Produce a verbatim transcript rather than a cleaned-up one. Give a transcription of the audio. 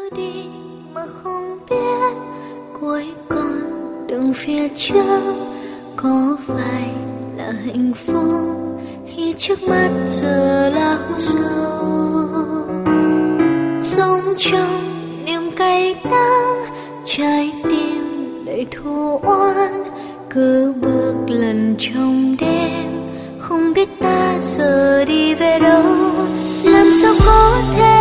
đi mà không biết cuối con đường phía trước có phải là hạnh phúc khi trước mắt giờ là sâu. Sống trong niềm cay đắng, trái tim đầy thù oán, cứ bước lần trong đêm không biết ta giờ đi về đâu. Làm sao có thể